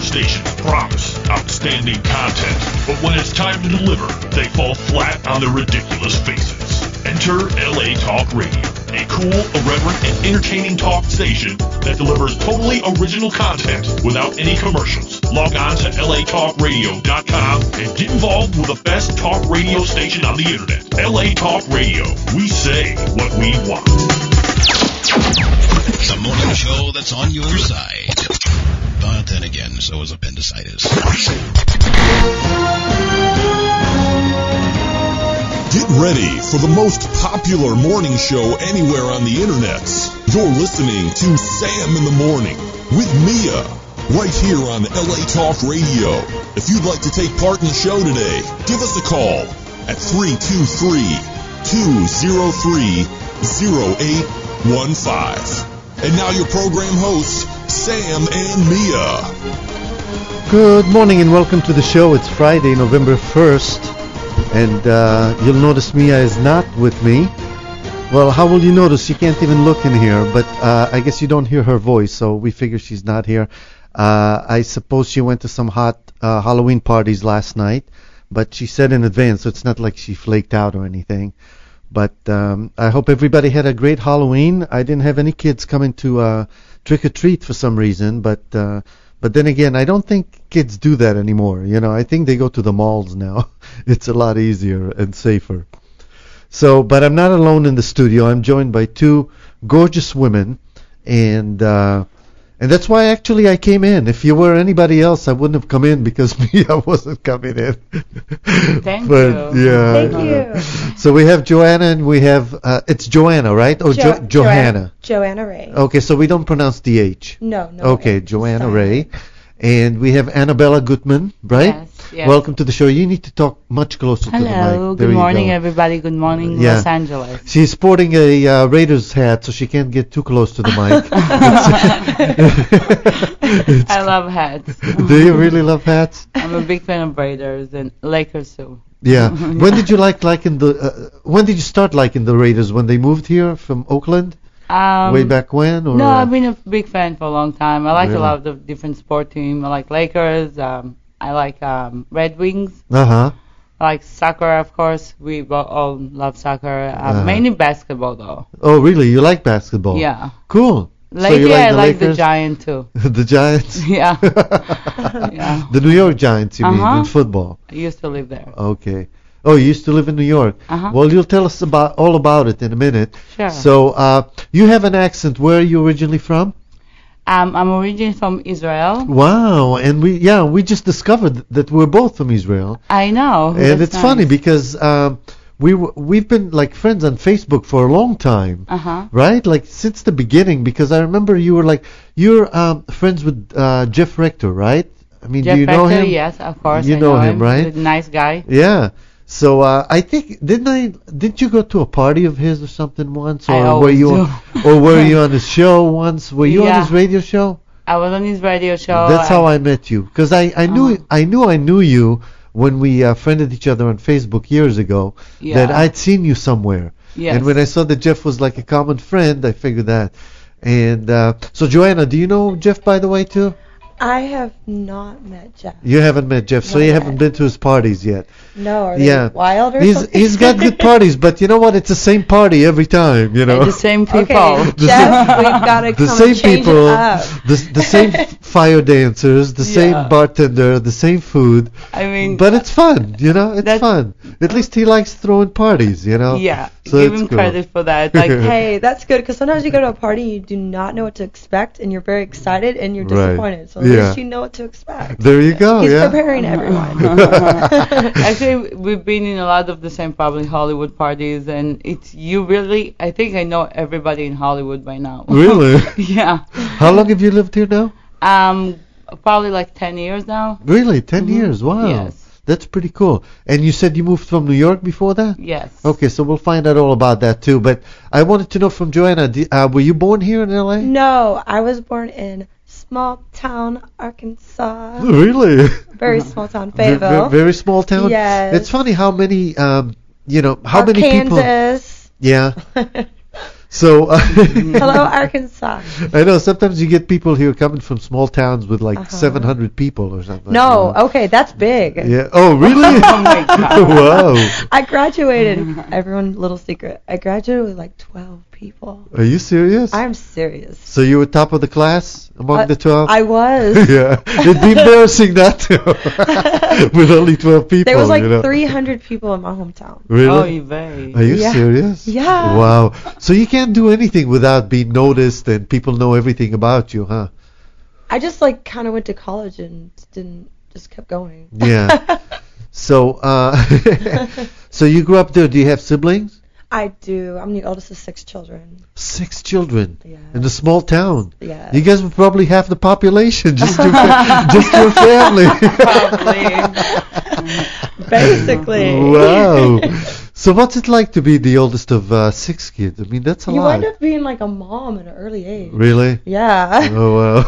stations promise outstanding content, but when it's time to deliver, they fall flat on their ridiculous faces. Enter LA Talk Radio, a cool, irreverent, and entertaining talk station that delivers totally original content without any commercials. Log on to latalkradio.com and get involved with the best talk radio station on the internet. LA Talk Radio. We say what we want. The morning show that's on your side. But then again, so is appendicitis. Get ready for the most popular morning show anywhere on the internet. You're listening to Sam in the Morning with Mia, right here on LA Talk Radio. If you'd like to take part in the show today, give us a call at 323-203-0815. And now your program hosts, Sam and Mia. Good morning and welcome to the show. It's Friday, November 1st. And you'll notice Mia is not with me. Well, how will you notice? You can't even look in here. But I guess you don't hear her voice, so we figure she's not here. I suppose she went to some hot Halloween parties last night. But she said in advance, so it's not like she flaked out or anything. But I hope everybody had a great Halloween. I didn't have any kids coming to trick-or-treat for some reason. But then again, I don't think kids do that anymore. You know, I think they go to the malls now. It's a lot easier and safer. So, but I'm not alone in the studio. I'm joined by two gorgeous women, and that's why actually I came in. If you were anybody else, I wouldn't have come in because Mia wasn't coming in. Thank you. Yeah. Thank you. So we have Joanna and we have it's Joanna, right? Or Johanna. Joanna Ray. Okay, so we don't pronounce the H. No. Okay, Joanna Ray. And we have Annabella Gutman, right? Yes. Welcome to the show. You need to talk much closer to the mic. Hello. Good morning, everybody. Good morning, Los Angeles. She's sporting a Raiders hat, so she can't get too close to the mic. I love hats. Do you really love hats? I'm a big fan of Raiders and Lakers too. Yeah. When did you when did you start liking the Raiders? When they moved here from Oakland? Way back when? Or? No, I've been a big fan for a long time. I like a lot of different sport teams. I like Lakers. I like Red Wings. Uh-huh. I like soccer, of course. We all love soccer. Mainly basketball, though. Oh, really? You like basketball? Yeah. Cool. Lately, so I like the Giants, too. The Giants? Yeah. Yeah. The New York Giants, you mean, in football? I used to live there. Okay. Oh, you used to live in New York. Well, you'll tell us all about it in a minute. Sure. So, you have an accent. Where are you originally from? I'm originally from Israel. Wow, and we just discovered that we're both from Israel. I know. And it's funny because we've been like friends on Facebook for a long time, right? Like since the beginning. Because I remember you're friends with Jeff Rector, right? I mean, Jeff do you know Rector, him? Yes, of course. You know him, right? He's a nice guy. Yeah. So I think didn't you go to a party of his or something once, or were you on his show once? Were you on his radio show? I was on his radio show. That's how I met you, because I knew you when we friended each other on Facebook years ago. Yeah. That I'd seen you somewhere. Yes. And when I saw that Jeff was like a common friend, I figured that. And so Joanna, do you know Jeff by the way too? I have not met Jeff. You haven't met Jeff, so you haven't been to his parties yet. No, are they wild or something? He's got good parties, but you know what? It's the same party every time, you know. And the same people. Okay, Jeff, we've got to come and change it up. The same fire dancers, the same bartender, the same food. I mean, but it's fun, you know. It's fun. At least he likes throwing parties, you know. Yeah, so give him credit for that. Like, hey, that's good because sometimes you go to a party and you do not know what to expect, and you're very excited and you're disappointed. So at least you know what to expect. There you go. He's preparing everyone. Actually, we've been in a lot of the same probably Hollywood parties, and I think I know everybody in Hollywood by now. Really? Yeah. How long have you lived here now? Probably like 10 years now. Really? 10 years? Wow. Yes. That's pretty cool. And you said you moved from New York before that? Yes. Okay, so we'll find out all about that too. But I wanted to know from Joanna, were you born here in L.A.? No, I was born in small town Arkansas. Really? Very small town, Fayetteville. Very small town? Yes. It's funny how many, how many people... Kansas. Yeah. So Hello, Arkansas. I know sometimes you get people here coming from small towns with like 700 people or something. No, okay, that's big. Yeah. Oh, really? Oh my God. Wow. I graduated. Everyone, little secret. I graduated with like 12 people. Are you serious? I'm serious. So you were top of the class among the 12? I was. Yeah. It'd be embarrassing not to. With only 12 people. There was like you know? 300 people in my hometown. Really? Oh, you very. Are you Yeah. serious? Yeah. Wow. So you can't do anything without being noticed and people know everything about you, huh? I just like kind of went to college and just kept going. Yeah. So, so you grew up there. Do you have siblings? I do. I'm the oldest of 6 children. 6 children Yeah. in a small town. Yeah. You guys were probably half the population, just your family. Basically. Wow. So what's it like to be the oldest of 6 kids? I mean, that's a You lot. end up being like a mom at an early age. Really? Yeah. Oh, wow.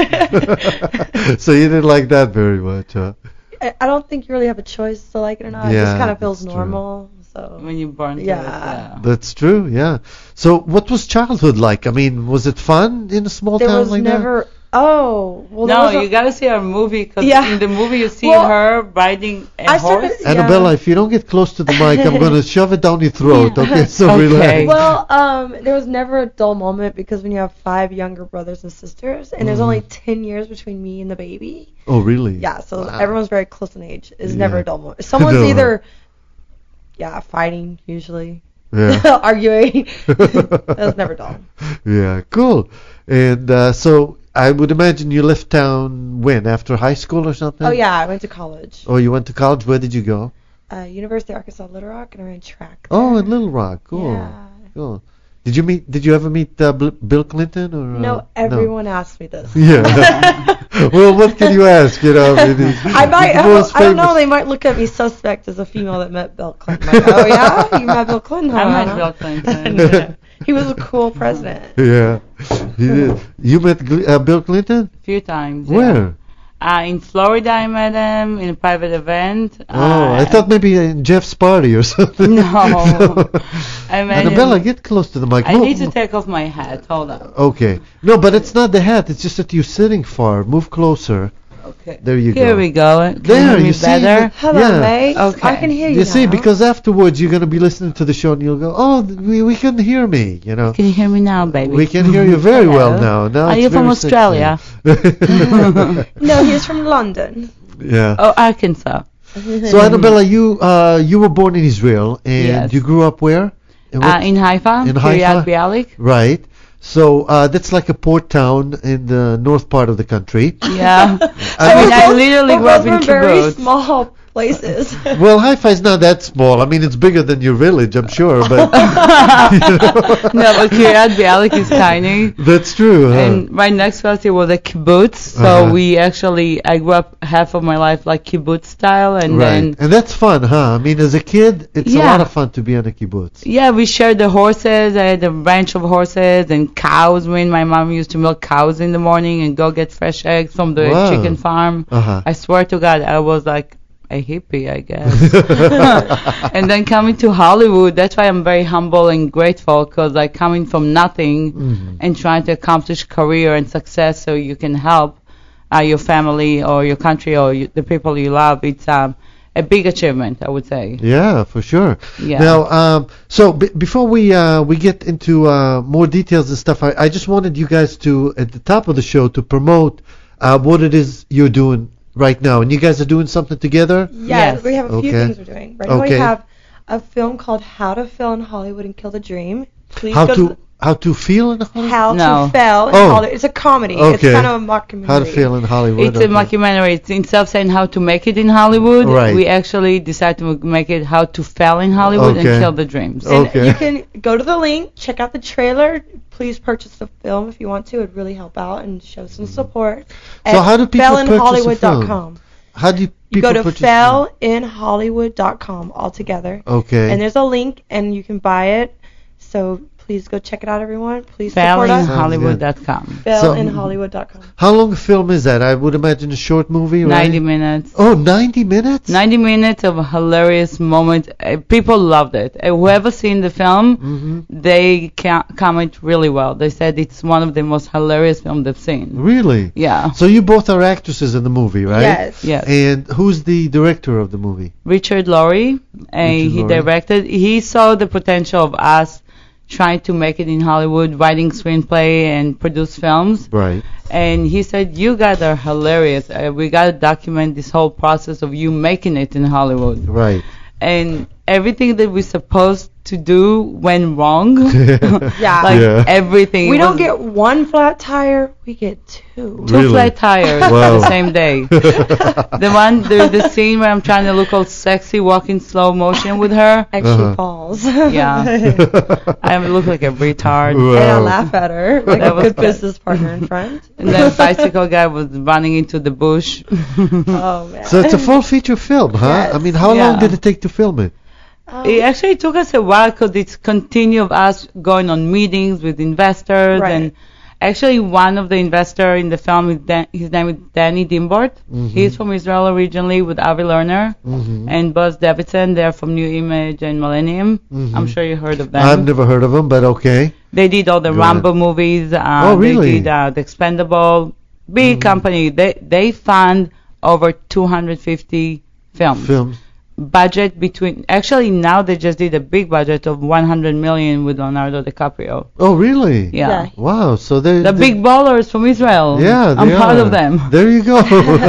So you didn't like that very much, huh? I don't think you really have a choice to like it or not. It Yeah, just kind of feels that's true. normal. So When you're born to Yeah. it, yeah. That's true, yeah. So what was childhood like? I mean, was it fun in a small there town was like never. Oh, well. there No, was a- you gotta see our movie because Yeah. in the movie you see Well, her riding a I started- horse. Yeah. Annabella, if you don't get close to the mic, I'm going to shove it down your throat, okay? So Okay. relax. Well, there was never a dull moment because when you have 5 younger brothers and sisters, and there's only 10 years between me and the baby. Oh, really? Yeah, so Wow. everyone's very close in age. It's Yeah. never a dull moment. Someone's No. either, fighting usually, Yeah. arguing. That's never dull. Yeah, cool. And so I would imagine you left town when? After high school or something? Oh yeah, I went to college. Oh, you went to college? Where did you go? University of Arkansas Little Rock, and I ran track. Oh, there. in Little Rock. Cool. Yeah. Cool. Did you ever meet Bill Clinton or? No, everyone asked me this. Yeah. Well, what can you ask? You know, I mean, I might. he's the most I don't know. famous- They might look at me suspect as a female that met Bill Clinton. Like, oh yeah, you met Bill Clinton? Huh? I met Bill Clinton. He was a cool president. Yeah. You did. You met Bill Clinton? A few times. yeah. Where? In Florida, I met him in a private event. Oh, I thought maybe in Jeff's party or something. No. I met Annabella, him. get close to the mic. I need to take off my hat. Hold on. Okay. No, but it's not the hat. It's just that you're sitting far. Move closer. Okay. There you go. Here we go. Can There, you hear me you see better? the- Hello, Yeah. mate. Okay. I can hear you. You see, now. because afterwards you're going to be listening to the show and you'll go, oh, we couldn't hear me, you know. Can you hear me now, baby? We can hear you very well Hello. now. Are it's you from very Australia? sexy. No, he's from London. Yeah. Oh, Arkansas. So Annabella, you were born in Israel and Yes. you grew up where? In Haifa, In Kiryat Haifa? Bialik. Right. So that's like a port town in the north part of the country. Yeah. I mean, I literally grew up in Both were very kibbutz. small places. Well, Haifa is not that small. I mean, it's bigger than your village, I'm sure, but No, but Kiryat Bialik is tiny. that's true. Huh? And right next to us, it was a kibbutz. So I grew up half of my life like kibbutz style, and Right. then And that's fun, huh? I mean, as a kid, it's a Yeah. lot of fun to be on a kibbutz. yeah, we shared the horses. I had a ranch of horses and cows. When my mom used to milk cows in the morning and go get fresh eggs from the Wow. chicken farm. Uh-huh. I swear to God, I was like a hippie, I guess. And then coming to Hollywood, that's why I'm very humble and grateful, because like coming from nothing Mhm. and trying to accomplish career and success so you can help your family or your country or the people you love, it's a big achievement, I would say. Yeah, for sure. Yeah. Now, so before we get into more details and stuff, I just wanted you guys to, at the top of the show, to promote what it is you're doing right now. And you guys are doing something together? Yes, Yes. we have a few Okay. things we're doing. Right now we Okay. have a film called How to Fail in Hollywood and Kill the Dream. Please How go to feel in Hollywood? How No. to Fail in Oh. Hollywood. It's a comedy. It's Okay. kind of a mockumentary. How to feel in Hollywood. It's a mockumentary. It's instead of saying how to make it in Hollywood, Right. we actually decided to make it how to fail in Hollywood Okay. and kill the dreams. Oh. And Okay. you can go to the link, check out the trailer. Please purchase the film if you want to. It'd really help out and show some support. So how do people purchase a fellinhollywood.com. How do You people go to purchase fellinhollywood.com all together. Okay. And there's a link, and you can buy it. So Please go check it out, everyone. Please support us. FailinHollywood.com. FailinHollywood.com. How long a film is that? I would imagine a short movie, right? 90 minutes. Oh, 90 minutes? 90 minutes of a hilarious moment. People loved it. Whoever seen the film, they comment really well. They said it's one of the most hilarious films they've seen. Really? Yeah. So you both are actresses in the movie, right? Yes. Yes. And who's the director of the movie? Richard Laurie, and he Laurie. directed. He saw the potential of us trying to make it in Hollywood, writing screenplay and produce films. Right. And he said, you guys are hilarious. We got to document this whole process of you making it in Hollywood. Right. And everything that we're supposed to do went wrong. Yeah. Like Yeah. everything. We It don't was get one flat tire, we get two. two Really? flat tires Wow. the same day. The scene where I'm trying to look all sexy, walking slow motion with her. And she falls. Yeah. I look like a retard. Wow. And I laugh at her like That a was good good. business partner in front. And then the bicycle guy was running into the bush. Oh, man. So it's a full feature film, huh? Yes. I mean, how Yeah. long did it take to film it? It actually took us a while because it's continue of us going on meetings with investors. Right. And actually one of the investor in the film, his name is Danny Dimbort. He's from Israel originally with Avi Lerner. And Buzz Davidson, they're from New Image and Millennium. I'm sure you heard of them. I've never heard of them, but okay. They did all the Go Rambo movies. Oh, really? They did The Expendable. Big company. They fund over 250 films. Films. Budget between, actually now they just did a big budget of 100 million with Leonardo DiCaprio. Oh, really? Yeah. Wow. So they're The big ballers from Israel. Yeah, I'm they proud are. of them. There you go.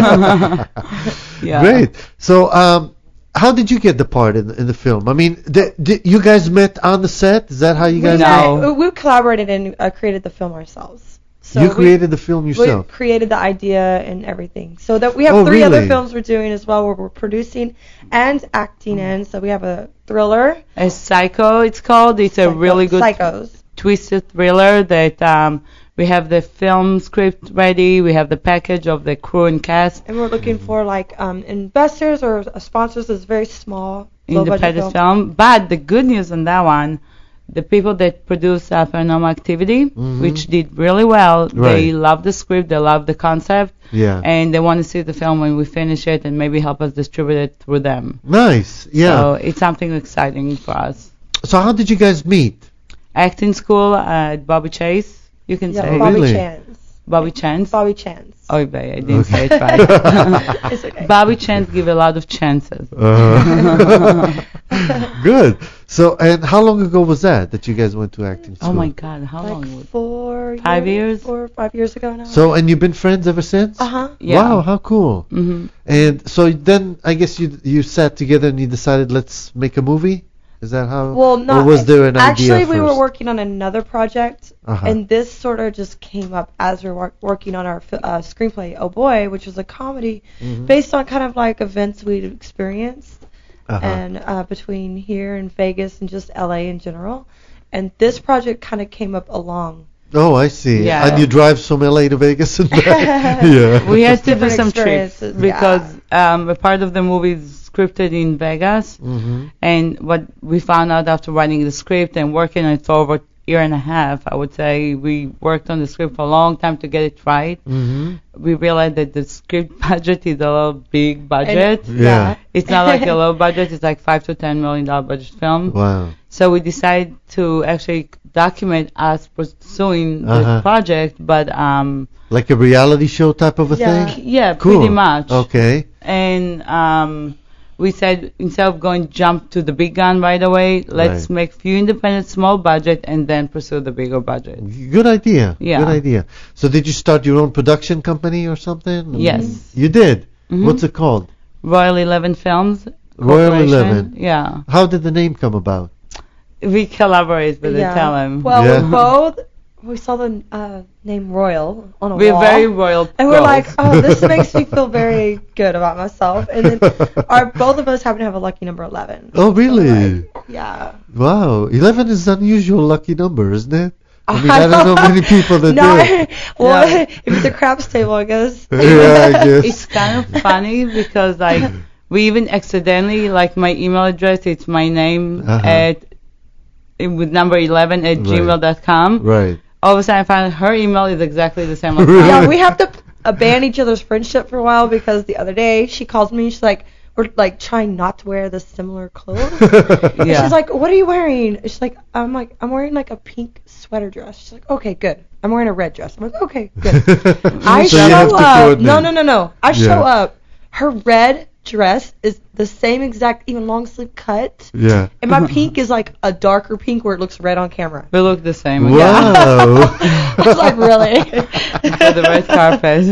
Yeah. Great. So, how did you get the part in the film? I mean, you guys met on the set? Is that how you guys? No. We collaborated and created the film ourselves. So You created the film we yourself. created the idea and everything. So that we have Oh, three other really? films we're doing as well, where we're producing and acting in. So we have a thriller. A Psycho, it's called. It's a really good Psychos. twisted thriller that we have the film script ready. We have the package of the crew and cast. And we're looking for like investors or sponsors. It's very small, low budget Independent film. film. But the good news on that one, the people that produce Paranormal Activity, which did really well, they Right. love the script, they love the concept, Yeah. and they want to see the film when we finish it and maybe help us distribute it through them. Nice. Yeah. So it's something exciting for us. So how did you guys meet? Acting school at Bobby Chase, you can Yeah, say. Bobby Really? Chance. Bobby Chance. Bobby Chance. Oh, babe, I didn't say it right. It's okay. Bobby Chance give a lot of chances. Good. So, and how long ago was that you guys went to acting school? Oh my God, how long Like was 5 years? 4 or 5 years ago now. So, and you've been friends ever since? Uh-huh. Yeah. Wow, how cool. Mm-hmm. And so then I guess you sat together and you decided let's make a movie? Is that how? Well, no. Or was there an actually, idea we were first? working on another project, Uh-huh. and this sort of just came up as we were working on our screenplay, Oh Boy, which was a comedy based on kind of like events we'd experienced, Uh-huh. and between here and Vegas and just LA in general. And this project kind of came up along. Oh, I see. Yeah. And you drive from LA to Vegas and back? Yeah. We had to do Different some trips experiences, because a part of the movie is scripted in Vegas, Mm-hmm. and what we found out after writing the script and working on it for over a year and a half, I would say we worked on the script for a long time to get it right. Mm-hmm. We realized that the script budget is a little big budget. Yeah. It's not like a low budget; it's like $5 to $10 million budget film. Wow. So we decided to actually document us pursuing Uh-huh. the project, but Like a reality show type of a Yeah. thing? yeah, Cool. pretty much. Okay. And we said instead of going jump to the big gun right away, let's Right. make few independent small budget and then pursue the bigger budget. Good idea. Yeah. Good idea. So did you start your own production company or something? Yes. You did? Mhm. What's it called? Royal 11 Films. Royal Corporation. 11. Yeah. How did the name come about? We collaborate with the talent. Well, Yeah. we both we saw the name Royal on a We're wall. very royal. And we're girls. like, oh, this makes me feel very good about myself. And then both of us happen to have a lucky number 11. Oh, really? So, like, yeah. Wow. 11 is an unusual lucky number, isn't it? I mean, I don't know many people that no, do. well, Yeah. if it's a craps table, I guess. Yeah, I guess. It's kind of funny because like we even accidentally, like my email address, it's my name Uh-huh. at with number 11 at gmail.com. Right. All of a sudden I found her email is exactly the same as Really? mine. Yeah, we have to abandon each other's friendship for a while because the other day she calls me. She's like, we're like trying not to wear the similar clothes. And Yeah. she's like, what are you wearing? She's like, I'm wearing like a pink sweater dress. She's like, okay, good. I'm wearing a red dress. I'm like, okay, good. I So you have show to up. coordinate. No. I Yeah. show up. Her red dress is the same exact, even long sleeve cut. Yeah. And my pink is like a darker pink where it looks red on camera. We look the same. Wow. I was like, really? For the red carpet.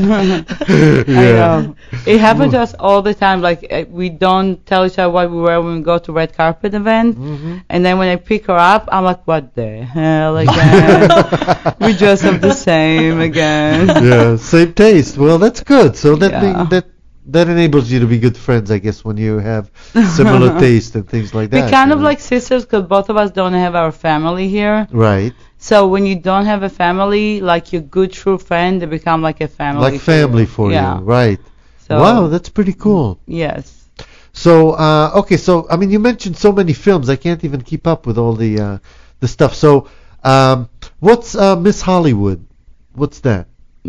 I know. It happens to us all the time. Like, we don't tell each other what we wear when we go to red carpet event. Mm-hmm. And then when I pick her up, I'm like, what the hell again? We dress up the same again. Yeah, same taste. Well, that's good. So Yeah. that enables you to be good friends, I guess, when you have similar taste and things like that. We're kind you of know? like sisters because both of us don't have our family here. Right. So when you don't have a family, like your good true friend, they become like a family. Like family for Yeah. you. Right. So, Wow, that's pretty cool. Yes. So, okay, so, I mean, you mentioned so many films. I can't even keep up with all the stuff. So, what's Miss Hollywood? What's that?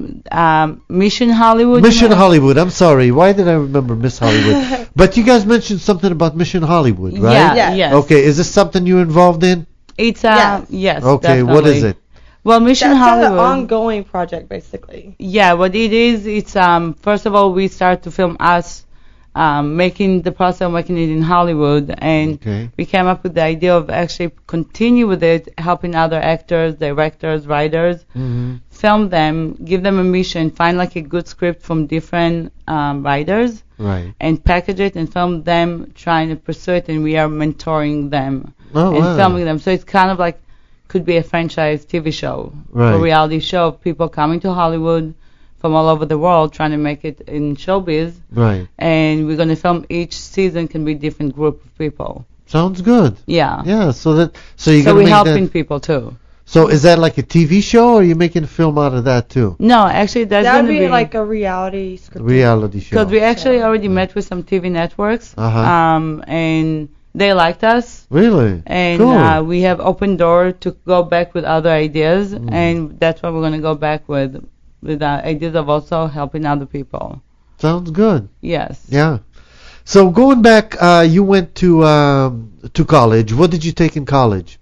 Mission Hollywood. Mission Hollywood. I'm sorry. Why did I remember Miss Hollywood? But you guys mentioned something about Mission Hollywood, right? Yeah. Yeah. Yes. Okay, is this something you're involved in? It's Yes. yes. Okay, what is definitely. it? Well, Mission That's an Hollywood. ongoing project, basically. Yeah, what it is, it's first of all we start to film us making the process of making it in Hollywood, and Okay. we came up with the idea of actually continue with it, helping other actors, directors, writers, Mm-hmm. film them, give them a mission, find like a good script from different writers, Right. and package it and film them trying to pursue it, and we are mentoring them Oh, and wow. filming them. So it's kind of like could be a franchise TV show, Right. a reality show of people coming to Hollywood from all over the world trying to make it in showbiz, Right. and we're going to film each season can be different group of people. Sounds good. Yeah. Yeah, so you're So gonna we're make helping that. people too. So is that like a TV show, or are you making a film out of that too? No, actually that's That going would to be be like a reality script. Reality show. because we actually already met with some TV networks, Uh-huh. and they liked us. Really? And Cool. we have open door to go back with other ideas, Mm. and that's what we're going to go back with ideas of also helping other people. Sounds good. Yes. Yeah. So going back, you went to college. What did you take in college?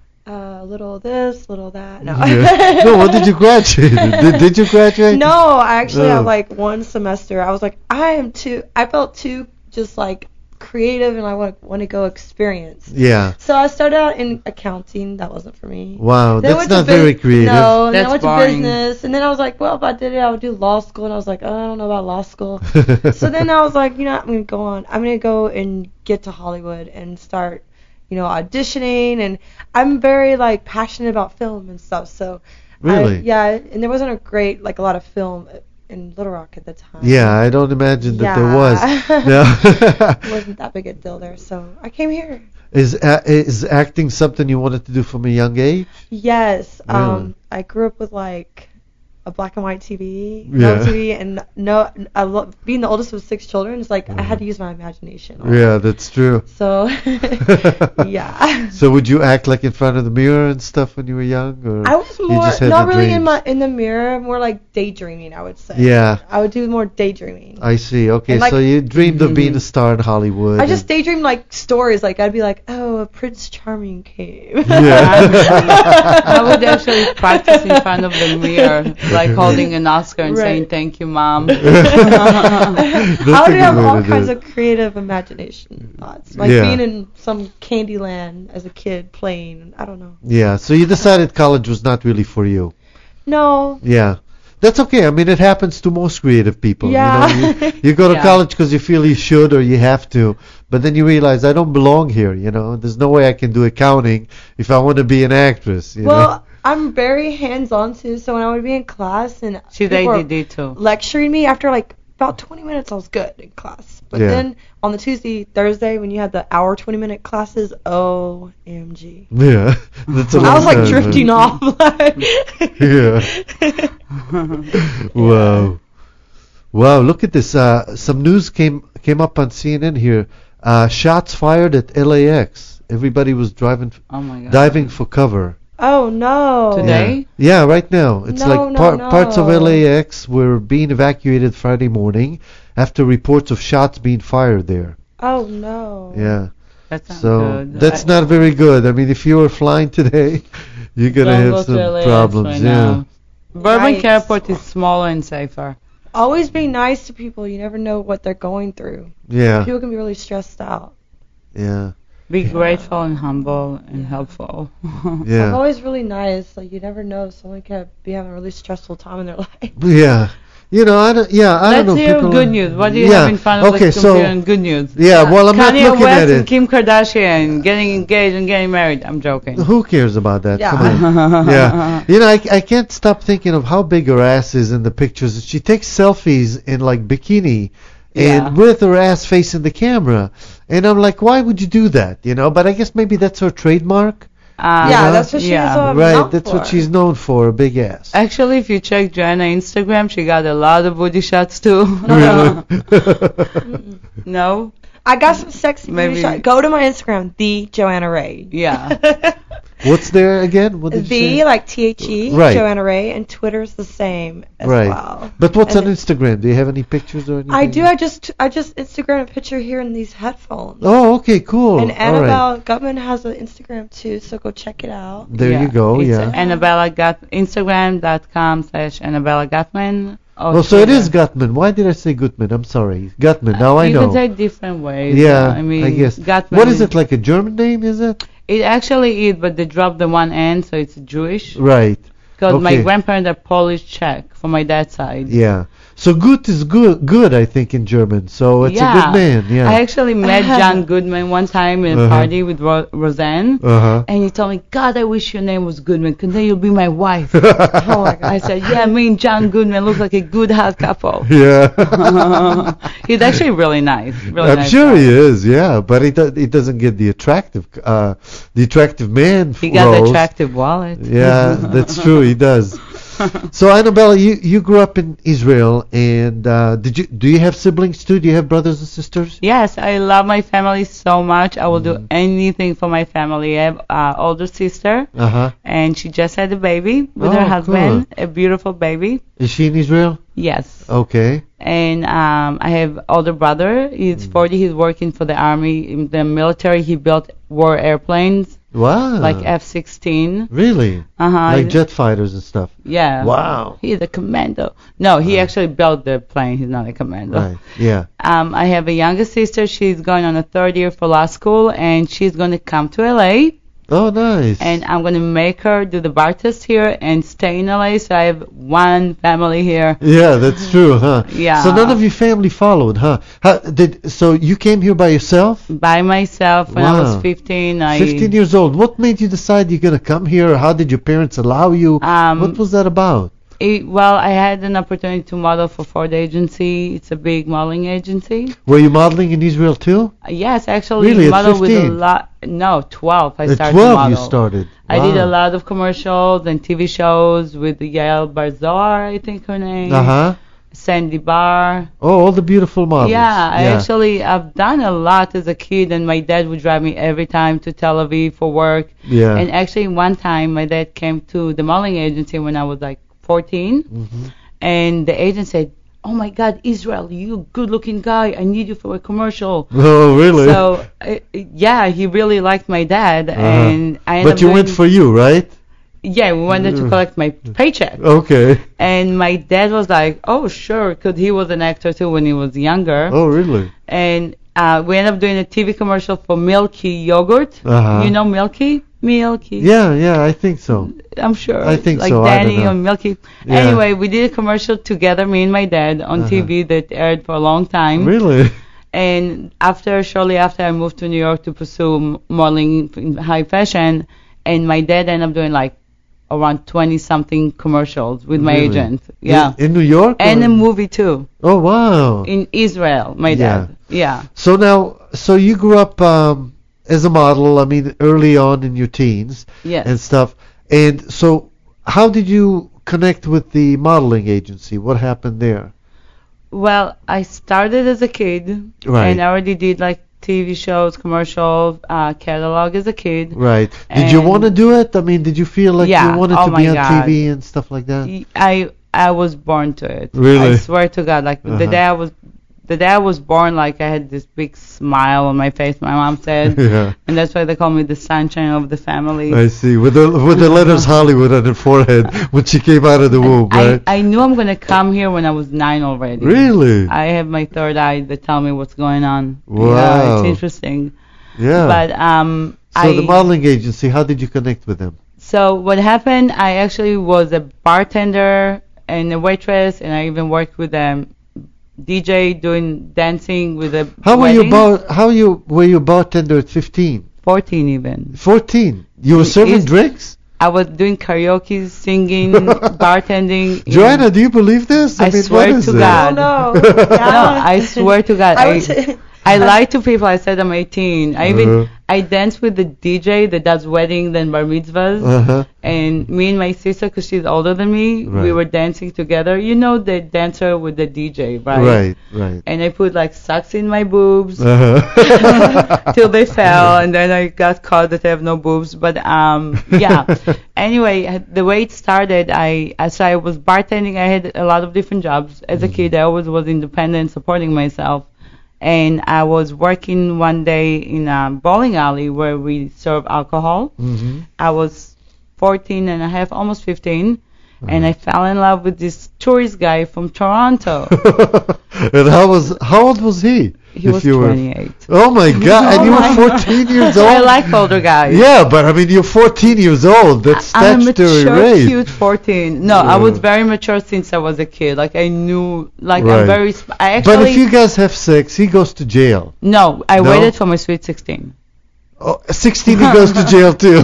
Little this, little that. No. Yeah. No, what did you graduate? did you graduate? No, I actually Oh. had like one semester. I was like, I felt too just like creative, and I want to go experience. Yeah. So I started out in accounting. That wasn't for me. Wow, Then I that's went to not very creative. No, and then I That's went boring. to business, and then I was like, well, if I did it, I would do law school, and I was like, oh, I don't know about law school. So then I was like, you know, I'm gonna go and get to Hollywood and start, auditioning, and I'm very like passionate about film and stuff. So Really? and there wasn't a lot of film in Little Rock at the time. Yeah, I don't imagine that there was. It No. wasn't that big a deal there, so I came here. Is acting something you wanted to do from a young age? Yes. Really? I grew up with like a black and white TV, Yeah. TV, and being the oldest of 6 children, it's like I had to use my imagination. Yeah, that's true. So, yeah. So would you act like in front of the mirror and stuff when you were young, or I was you more just had not the really dreams? in the mirror, more like daydreaming, I would say. Yeah. I would do more daydreaming. I see. Okay, And, like- so you dreamed of being a star in Hollywood. I just and- daydreamed like stories. Like I'd be like, oh, a Prince Charming came. Yeah. I would actually practice in front of the mirror, like holding an Oscar and Right. saying thank you, Mom. That's I a would good have way all to do kinds it. of creative imagination thoughts, like Yeah. being in some candy land as a kid playing. I don't know. Yeah, so you decided college was not really for you. No. Yeah. That's okay. I mean, it happens to most creative people. Yeah. You go to Yeah. college because you feel you should or you have to, but then you realize I don't belong here. There's no way I can do accounting if I want to be an actress. You know? Well, I'm very hands-on too. So when I would be in class and She's people were ADD too. lecturing me, after like about 20 minutes, I was good in class. But Yeah. then on the Tuesday, Thursday, when you had the hour 20-minute classes, OMG. Yeah. That's a I long was like time, drifting huh? off. Like, Yeah. Wow. Wow, look at this. Some news came up on CNN here. Shots fired at LAX. Everybody was Oh my God. diving for cover. Oh no. Today? Yeah, right now. It's No, like no, parts of no. LAX were being evacuated Friday morning after reports of shots being fired there. Oh no. Yeah. That's not So good. that's not very good. I mean, if you were flying today, you're gonna Don't have go some to LAX problems. right Yeah. now. Burbank Right. Airport is smaller and safer. Always be nice to people. You never know what they're going through. Yeah. People can be really stressed out. Yeah. Be grateful and humble and helpful. I'm Yeah. always really nice. Like you never know, someone could be having a really stressful time in their life. Yeah. You know, I don't Let's know. hear people good news. What do you yeah. have in front of Okay, the so computer and good news? yeah, well, I'm not Kanye looking West at and it. Kim Kardashian getting engaged and getting married. I'm joking. Who cares about that? Yeah. Come on. Yeah. You know, I can't stop thinking of how big her ass is in the pictures. She takes selfies in like bikini and Yeah. with her ass facing the camera. And I'm like, why would you do that? You know, but I guess maybe that's her trademark. Yeah, know? that's what she Yeah. is. Right, that's what she's known for, a big ass. Actually, if you check Joanna Instagram, she got a lot of booty shots too. Really? No? I got some sexy Maybe- beauty shots. Go to my Instagram, the Joanna Ray. Yeah. What's there again? What did you say? The like THE Right. Joanna Ray, and Twitter's the same as Right. well. But what's And on Instagram? Do you have any pictures or anything? I do. I just Instagram a picture here in these headphones. Oh, okay, cool. And All right. Annabelle Gutman has an Instagram too, so go check it out. There Yeah. you go. It's Yeah. Annabella Instagram.com/Annabella Gutman. Oh, so it is Gutman. Why did I say Gutman? I'm sorry. Gutman. Now I You know. can say different ways. Yeah, I mean, I guess. Gutman. What is it, like a German name, is it? It actually is, but they dropped the one N, so it's Jewish. Right. Because my Okay. grandparents are Polish Czech from my dad's side. Yeah. So Gut is good, I think, in German. So it's a good man. Yeah. I actually met John Goodman one time in a Uh-huh. party with Roseanne. Uh-huh. And he told me, God, I wish your name was Goodman, because then you'll be my wife. Oh my God. I said, yeah, me and John Goodman look like a good hot couple. Yeah. He's actually really nice. Really I'm nice sure guy. he is, yeah, but he doesn't get the attractive man He got roles. the attractive wallet. Yeah, that's true. He does. So Annabella, you grew up in Israel, and do you have siblings too? Do you have brothers and sisters? Yes, I love my family so much. I will do anything for my family. I have an older sister, Uh huh. and she just had a baby with Oh, her husband, a beautiful baby. Is she in Israel? Yes. Okay. And I have older brother. He's 40. He's working for the army in the military. He built war airplanes Wow. like F-16. Really? Uh-huh. Like jet fighters and stuff. Yeah. Wow. He's a commando. No, he actually built the plane. He's not a commando. Right. Yeah. I have a younger sister. She's going on a third year for law school, and she's going to come to LA. Oh, nice. And I'm going to make her do the bar test here and stay in LA, so I have one family here. Yeah, that's true, huh? Yeah. So none of your family followed, huh? So you came here by yourself? By myself when I Wow. was 15. 15 years old. What made you decide you're going to come here? How did your parents allow you? What was that about? Well, I had an opportunity to model for Ford Agency. It's a big modeling agency. Were you modeling in Israel too? Yes, actually, Really, at modeled with a 15? lot. No, 12. I At started 12 to model. you started. I did Wow. a lot of commercials and TV shows with Yael Barzar, I think her name. Uh-huh. Sandy Barr. Oh, all the beautiful models. I've done a lot as a kid, and my dad would drive me every time to Tel Aviv for work. Yeah. And actually, one time, my dad came to the modeling agency when I was like 14, and the agent said, "Oh my God, Israel, you good-looking guy. I need you for a commercial." Oh, really? So, he really liked my dad, and I ended But up you doing, went for you, right? Yeah, we wanted to collect my paycheck. Okay. And my dad was like, "Oh, sure," because he was an actor too when he was younger. Oh, really? And we ended up doing a TV commercial for Milky yogurt. Uh-huh. You know Milky? Milky. Yeah, I think so. I'm sure. I think like so, I don't Danny know. or Milky. Yeah. Anyway, we did a commercial together, me and my dad, on TV that aired for a long time. Really? And shortly after, I moved to New York to pursue modeling in high fashion. And my dad ended up doing like around 20-something commercials with my Really? agent. Yeah. In New York? And or- a movie too. Oh, wow. In Israel, my dad. Yeah. So you grew up as a model, I mean, early on in your teens Yes. and stuff. And so how did you connect with the modeling agency? What happened there? Well, I started as a kid, Right. and I already did like TV shows, commercial catalog as a kid. Right. Did you And- want to do it? I mean, did you feel like Yeah. you wanted Oh to my be on God. TV and stuff like that? I was born to it. Really? I swear to God. Like Uh-huh. the day I was born, like I had this big smile on my face. My mom said, Yeah. and that's why they call me the sunshine of the family. I see. With the letters Hollywood on her forehead when she came out of the womb, right? I knew I'm gonna come here when I was 9 already. Really? I have my third eye that tell me what's going on. Wow. Yeah, it's interesting. Yeah. But So the modeling agency, how did you connect with them? So what happened? I actually was a bartender and a waitress, and I even worked with a DJ doing dancing with a. Were you a bartender at 15? 14 even. 14. You were serving drinks? I was doing karaoke, singing, bartending. Joanna, do you believe this? I mean, swear what is to this? God. No. No, I swear to God. I I lied to people. I said I'm 18. I danced with the DJ that does weddings and bar mitzvahs. Uh-huh. And me and my sister, because she's older than me, we Right. were dancing together. You know the dancer with the DJ, right? Right. And I put like socks in my boobs Uh-huh. till they fell, and then I got caught that I have no boobs. But yeah. Anyway, the way it started, I was bartending. I had a lot of different jobs. As a kid, I always was independent, supporting myself. And I was working one day in a bowling alley where we serve alcohol. Mm-hmm. I was 14 and a half, almost 15, and I fell in love with this tourist guy from Toronto. And how old was he? He was 28. Oh my God! And you were 14 years old. I like older guys. Yeah, but I mean, you're 14 years old. That's I'm a statutory mature, rape. cute 14. No, I was very mature since I was a kid. Like I knew, like Right. I'm very. I But actually. if you guys have sex, he goes to jail. No, I No? waited for my sweet 16. Oh, 16, he goes to jail too.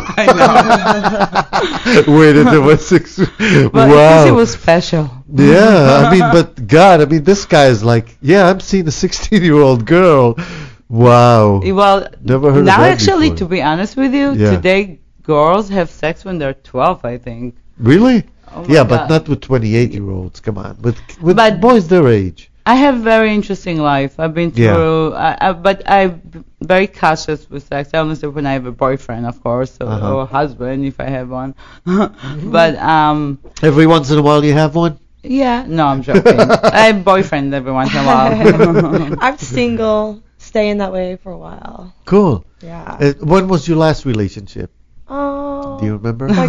Waited till my 6. But Wow. because it was special. Yeah, I mean, but God, I mean, this guy's like, yeah, I'm seeing a 16-year-old girl. Wow. Well, Never heard of now that actually, before. to be honest with you, Yeah. today girls have sex when they're 12, I think. Really? Oh my Yeah, but God. not with 28-year-olds. Come on, with But- boys their age. I have very interesting life. I've been Yeah. through, but I'm very cautious with sex. I only say when I have a boyfriend, of course, Uh-huh. or husband if I have one. But Every once in a while, you have one. yeah, no, I'm joking. I have boyfriend every once in a while. I'm single, staying that way for a while. Cool. Yeah. When was your last relationship? Oh. Do you remember? Like,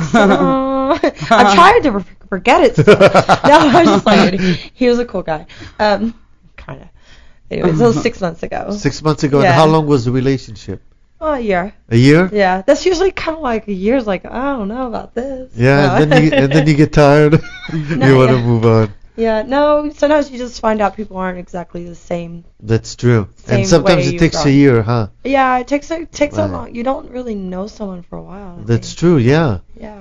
I'm trying to forget it still. No, I'm just like, he was a cool guy. Kind of. Anyways, it was 6 months ago. 6 months ago. Yeah. And how long was the relationship? Oh, a year. A year? Yeah, that's usually kind of like a year's like, I don't know about this. Yeah, No. and then you get tired. You want to yeah. move on. Yeah, no, sometimes you just find out people aren't exactly the same. That's true. Same And sometimes way it you takes a grow. year, huh? Yeah, it takes a Right. long. You don't really know someone for a while. I That's think. true, yeah. Yeah.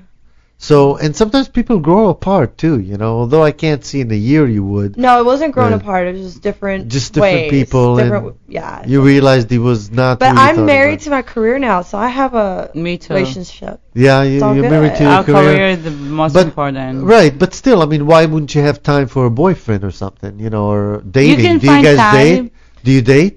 So, and sometimes people grow apart too, you know, although I can't see in a year you would. No, it wasn't growing Yeah. apart. It was just different. Just different ways, people Different, and yeah. You realized he was not But who you I'm thought he married was. to my career now, so I have a Me too. relationship. Yeah, It's all you're good. married to your Our career is the most But- important. Right, but still, I mean, why wouldn't you have time for a boyfriend or something, you know, or dating? can Do you find guys time. date? Do you date?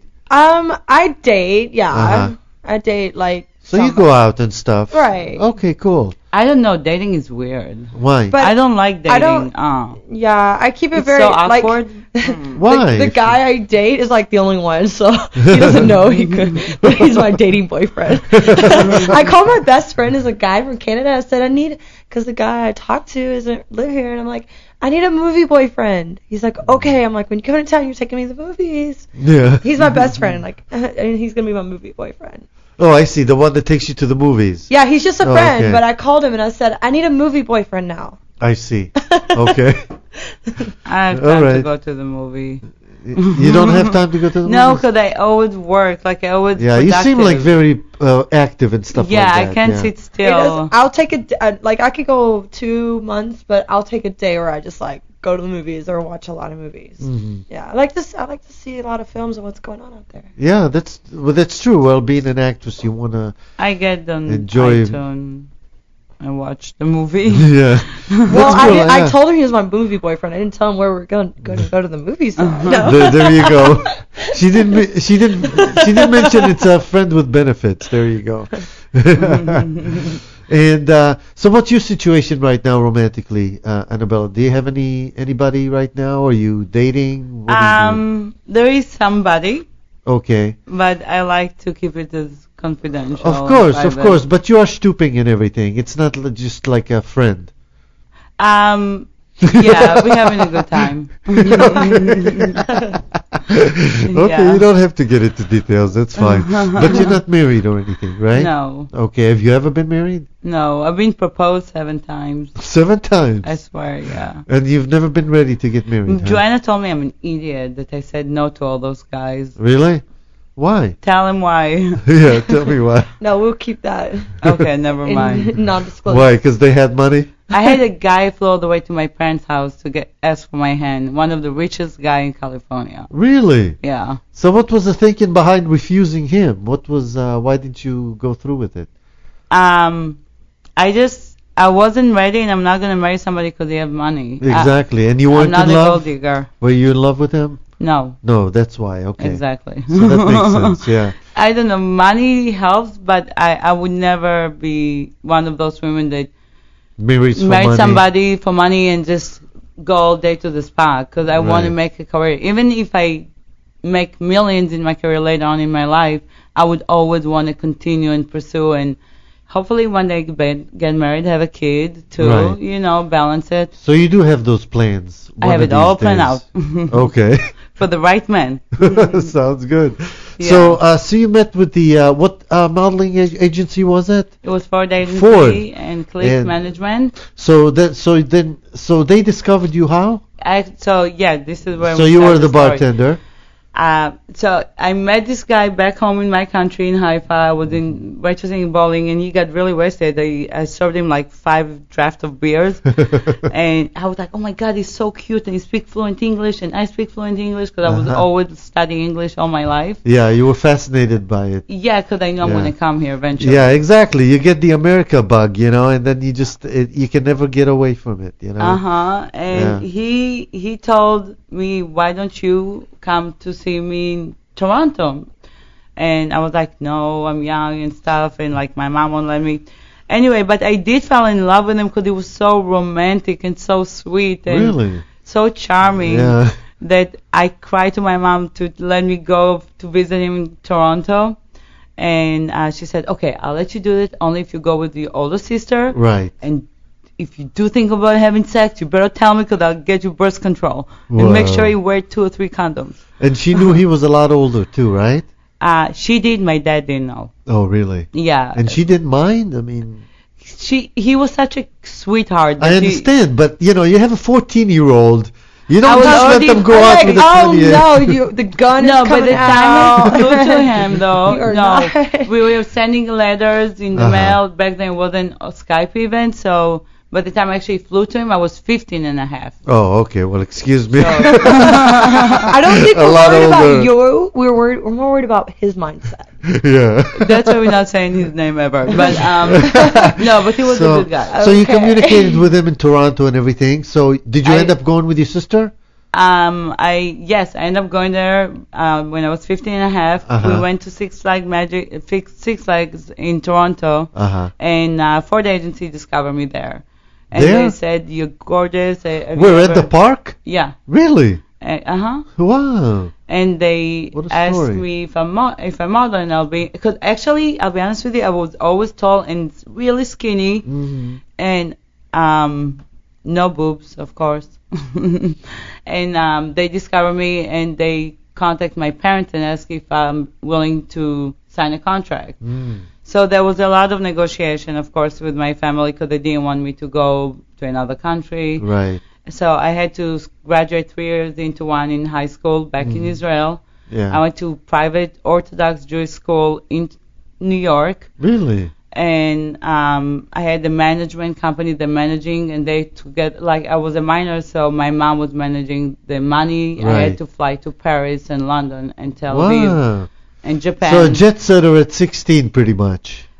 I date, yeah. Uh-huh. I date like. So you go out and stuff. Right. Okay, cool. I don't know. Dating is weird. Why? But I don't like dating. I don't- Yeah, I keep it It's very so like. awkward. Mm. Why? The guy I date is like the only one, so he doesn't know he could. But he's my dating boyfriend. I called my best friend as a guy from Canada. I said because the guy I talk to doesn't live here, and I'm like, I need a movie boyfriend. He's like, okay. I'm like, when you come to town, you're taking me to the movies. Yeah. He's my best friend, like, and he's gonna be my movie boyfriend. Oh, I see. The one that takes you to the movies. Yeah, he's just a Oh, friend, okay. but I called him and I said, I need a movie boyfriend now. I see. Okay. I have All time to right. go to the movie. You don't have time to go to the No, movies? because I always work. Like I always. Yeah, you seem like productive. very active and stuff Yeah, like that. I can't yeah. sit It still. is, I'll take like I could go 2 months, but I'll take a day where I just like go to the movies or watch a lot of movies. Mhm. Yeah, I like to see a lot of films and what's going on out there. Yeah, that's true. Well, being an actress, you wanna I get on Enjoy- iTunes. and watch the movie. Yeah. Well, That's cool, I yeah. told her he was my movie boyfriend. I didn't tell him where we were going to go to the movies. No. There you go. She didn't mention it's a friend with benefits. There you go. And so, what's your situation right now romantically, Annabella? Do you have anybody right now? Are you dating? What are you doing? There is somebody, Okay. but I like to keep it as confidential. Of course, and of private. course. But you are stooping and everything. It's not just like a friend. Yeah, we're having a good time. Okay, Yeah. you don't have to get into details. That's fine. But you're not married or anything, right? No, Okay. Have you ever been married? no, I've been proposed 7 times. 7 times. I swear, yeah. And you've never been ready to get married, huh? Joanna told me I'm an idiot that I said no to all those guys. Really? Why? Tell him why. Yeah, tell me why. No, we'll keep that. Okay, never mind. In non-disclosure. Why? Because they had money? I had a guy flew all the way to my parents' house to ask for my hand. One of the richest guy in California. Really? Yeah. So what was the thinking behind refusing him? What was, why didn't you go through with it? I wasn't ready, and I'm not gonna marry somebody because they have money. Exactly. And you I'm weren't not in a gold love? digger. Were you in love with him? No. No, that's why. Okay. Exactly. So that makes sense, yeah. I don't know. Money helps, but I would never be one of those women that Married for marry money. somebody for money and just go all day to the spa. Because I want to Right. make a career. Even if I make millions in my career later on in my life, I would always want to continue and pursue and hopefully one day get married, have a kid too. Right. You know, balance it. So you do have those plans. I one have of it all these planned days. out. Okay. For the right man. Sounds good. Yeah. So you met with the what modeling agency was it? It was Ford Agency Ford. and Click And- Management. So they discovered you how? This is where So we you start were the story. bartender. So I met this guy back home in my country in Haifa. I was in waitressing and bowling, and he got really wasted. I served him like 5 drafts of beers, and I was like, oh my God, he's so cute, and he speaks fluent English, and I speak fluent English because I was Uh-huh. always studying English all my life. Yeah, you were fascinated by it. Yeah, because I know I'm Yeah. going to come here eventually. Yeah, exactly. You get the America bug, and then you can never get away from it, And he told me, why don't you come to see me in Toronto? And I was like, no, I'm young and stuff, and like my mom won't let me. Anyway, but I did fall in love with him because he was so romantic and so sweet and Really? so charming Yeah. that I cried to my mom to let me go to visit him in Toronto. And she said, okay, I'll let you do it only if you go with your older sister. Right. And if you do think about having sex, you better tell me because I'll get you birth control. And make Wow. sure you wear 2 or 3 condoms. And she knew he was a lot older too, right? She did. My dad didn't know. Oh, really? Yeah. And she didn't mind? I mean, He was such a sweetheart. I that he- understand, but you have a 14-year-old. You I don't was just let already- them go I'm out like, with a oh 28. no, the gun No, is by coming the time out. I flew to him, though, You are no, not. we were sending letters in the Uh-huh. mail. Back then it wasn't a Skype event, so by the time I actually flew to him, I was 15 and a half. Oh, okay. Well, excuse me. So- I don't think A we're lot worried older. about you. We're more worried about his mindset. Yeah. That's why we're not saying his name ever. But no, but he was a good guy. So you Okay. communicated with him in Toronto and everything. So did you end up going with your sister? I ended up going there when I was 15 and a half. Uh-huh. We went to Six Flags in Toronto, Uh-huh. and Ford Agency discovered me there. And There? they said, you're gorgeous. We're at the park? Yeah. Really? Uh-huh. Wow. And they What a asked story. me if I'm model, and because actually, I'll be honest with you, I was always tall and really skinny, Mhm. and no boobs, of course. And they discovered me, and they contact my parents and ask if I'm willing to sign a contract. Mm. So there was a lot of negotiation, of course, with my family because they didn't want me to go to another country. Right. So I had to graduate 3 years into one in high school back in Israel. Yeah. I went to private Orthodox Jewish school in New York, Really? and I had the management company, the managing, and they together, like I was a minor, so my mom was managing the money. I Right. had to fly to Paris and London and Tel Aviv Wow. and Japan. So a jet setter at 16, pretty much.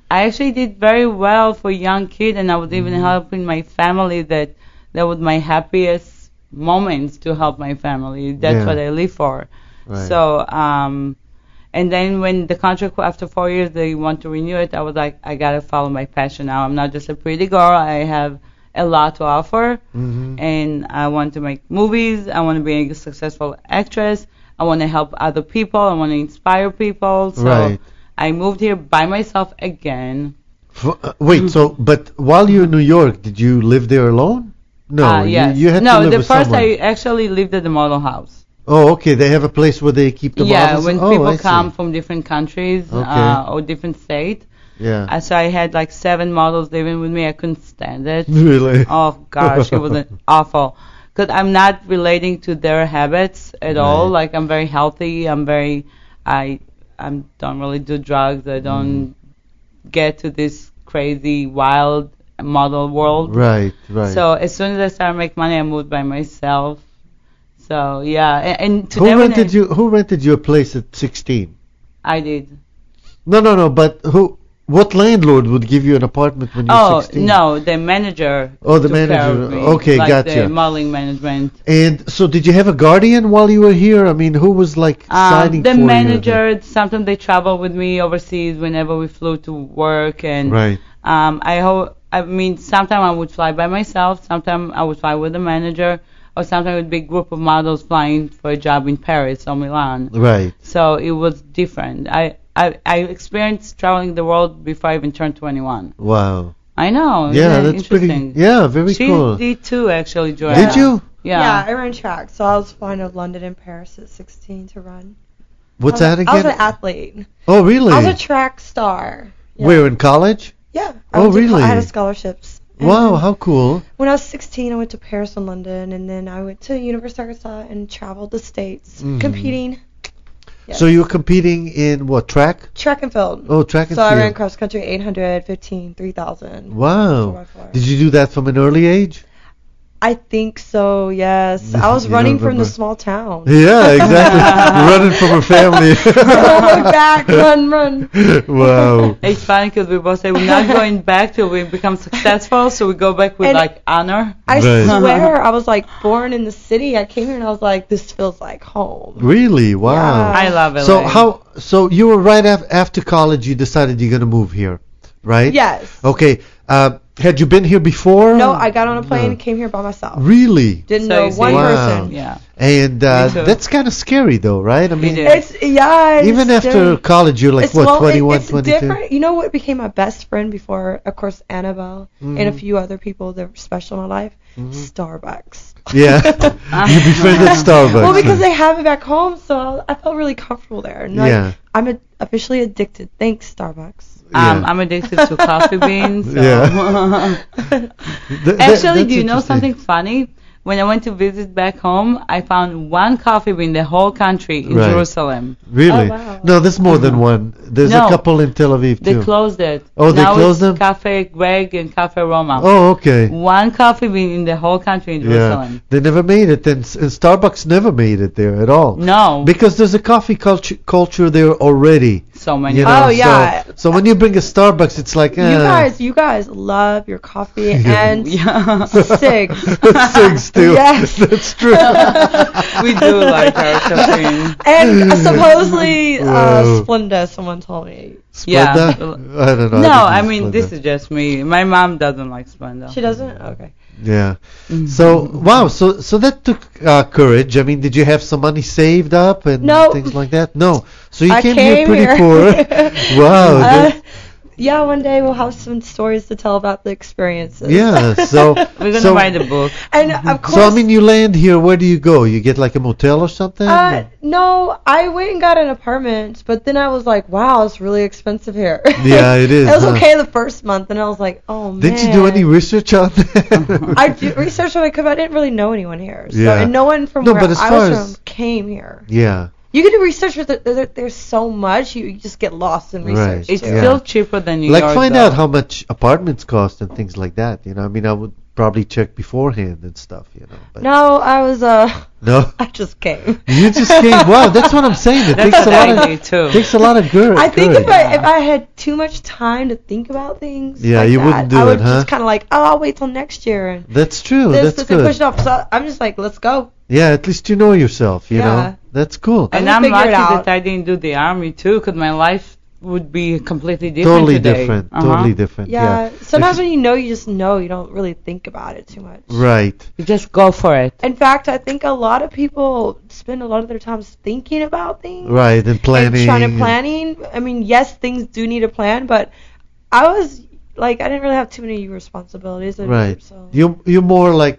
I actually did very well for a young kid, and I was even helping my family. That was my happiest moments, to help my family. That's what I live for. Right. So, and then when the contract, after 4 years, they want to renew it, I was like, I gotta follow my passion now. I'm not just a pretty girl. I have a lot to offer, and I want to make movies. I want to be a successful actress. I want to help other people. I want to inspire people. So I moved here by myself again. Wait, but while you're in New York, did you live there alone? No, yes. you had to live the with first someone. I actually lived at the model house. Oh, okay. They have a place where they keep the models? When people come from different countries or different states. Yeah. So I had like 7 models living with me. I couldn't stand it. Really? Oh, gosh, it was awful. Because I'm not relating to their habits at all. Like, I'm very healthy. I don't really do drugs. I don't get to this crazy, wild model world. Right. So as soon as I started making money, I moved by myself. So, yeah. And to Who rented you a place at 16? I did. No, but what landlord would give you an apartment when you're 16? No, the manager. Oh, the took care manager. of me, Okay, like gotcha. The modeling management. And so did you have a guardian while you were here? I mean, who was like signing for the you? manager. Sometimes they travel with me overseas whenever we flew to work, and Right. I mean, sometimes I would fly by myself. Sometimes I would fly with the manager, or sometimes it would be a group of models flying for a job in Paris or Milan. Right. So it was different. I experienced traveling the world before I even turned 21. Wow. I know. Yeah, isn't it that's pretty. interesting? Yeah, very She cool. did too, actually, Joanna. Did you? Yeah, I ran track, so I was flying to London and Paris at 16 to run. What's that again? I was an athlete. Oh, really? I was a track star. Yeah. Where, in college? Yeah. Oh, really? I had scholarships. And Wow, how cool. When I was 16, I went to Paris and London, and then I went to University of Arkansas and traveled the States competing. Yes. So you were competing in what, track? Track and field. Oh, track and So field. I ran cross country 800, 15, 3,000. Wow. 4x4. Did you do that from an early age? I think so, yes. I was You running don't from the remember? small town. Yeah, exactly. Running from her family. Look back, run. Wow. It's funny because we both say we're not going back till we become successful, so we go back with And like honor. I Right. swear, I was like born in the city. I came here and I was like, this feels like home. Really? Wow. Yeah. I love it. So you were right after college, you decided you're going to move here, right? Yes. Okay. Had you been here before? No, I got on a plane No. and came here by myself. Really? Didn't So know you see- one Wow. person. Yeah. And Me too. that's kind of scary, though, right? I mean, is. even after college, you're like, what, 21, it's 22? different. You know what became my best friend before, of course, Annabelle and a few other people that were special in my life? Starbucks. Yeah. You befriended Starbucks. Well, because they have it back home, so I felt really comfortable there. And like, Yeah. I'm officially addicted. Thanks, Starbucks. Yeah. I'm addicted to coffee beans. So. Yeah. Actually, That's do you know interesting. something funny? When I went to visit back home, I found one coffee bean in the whole country in Right. Jerusalem. Really? Oh, wow. No, there's more than one. There's a No. couple in Tel Aviv, They too. closed it. Oh, they now closed it's them? Cafe Greg and Cafe Roma. Oh, okay. One coffee bean in the whole country in Yeah. Jerusalem. They never made it, and Starbucks never made it there at all. No. Because there's a coffee culture there already. So many. You know? Oh, yeah. So when you bring a Starbucks, it's like, You guys love your coffee and Yeah. cigs. Cigs too. Yes. That's true. We do like our caffeine. And supposedly Wow. Splenda, someone told me. Yeah. Splenda? I don't know. No, I didn't mean, Splenda. this is just me. My mom doesn't like Splenda. She doesn't? Okay. Yeah. So wow. So that took courage. I mean, did you have some money saved up and No. things like that? No. So you I came here pretty here. poor. Wow. that- Yeah, one day we'll have some stories to tell about the experiences. yeah. So We're gonna so, write a book. And of course. So I mean, you land here. Where do you go? You get like a motel or something? No, I went and got an apartment, but then I was like, wow, it's really expensive here. Yeah, it is, It was huh? okay the first month, and I was like, oh man. Didn't you do any research on that? I did research on it because I didn't really know anyone here. So, Yeah. and no one from No, where but as I far was as- from came here. Yeah. You can do research, but there's so much, you just get lost in research. Right. It's too. Yeah. still cheaper than New Like York. find though. out how much apartments cost and things like that. You know, I mean, I would probably check beforehand and stuff, But No, I was no, I just came. you just came. Wow, that's what I'm saying. It takes a lot I do too. of takes a lot of courage. I think if I had too much time to think about things, Yeah, like you that, wouldn't do I would it, huh? just kind of like, oh, I'll wait till next year and That's true. this That's and push good. it off. So I'm just like, let's go. Yeah, at least you know yourself. You Yeah. know, that's cool. And I'll I'm figure it lucky out. that I didn't do the army too, because my life would be completely different Totally today. different. Uh-huh. Totally different. Yeah. Yeah. Sometimes If- when you know, you just know. You don't really think about it too much. Right. You just go for it. In fact, I think a lot of people spend a lot of their time thinking about things. Right. And planning. And trying to planning. I mean, yes, things do need a plan, but I was like, I didn't really have too many responsibilities. Right. So. You're more like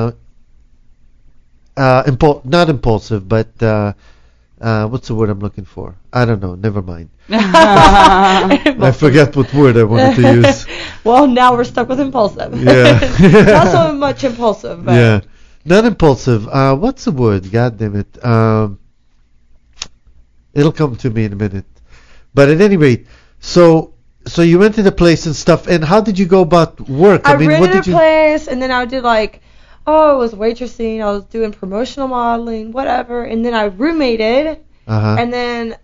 not impulsive, but what's the word I'm looking for? I don't know. Never mind. I forgot what word I wanted to use. Well, now we're stuck with impulsive. Yeah. Not so much impulsive, but Yeah. Not impulsive. What's the word? God damn it. It'll come to me in a minute. But at any rate, so you rented a place and stuff. And how did you go about work? I mean, what rented did a you? place, and then I did like, I was waitressing, I was doing promotional modeling, whatever, and then I roommated, Uh-huh. and then,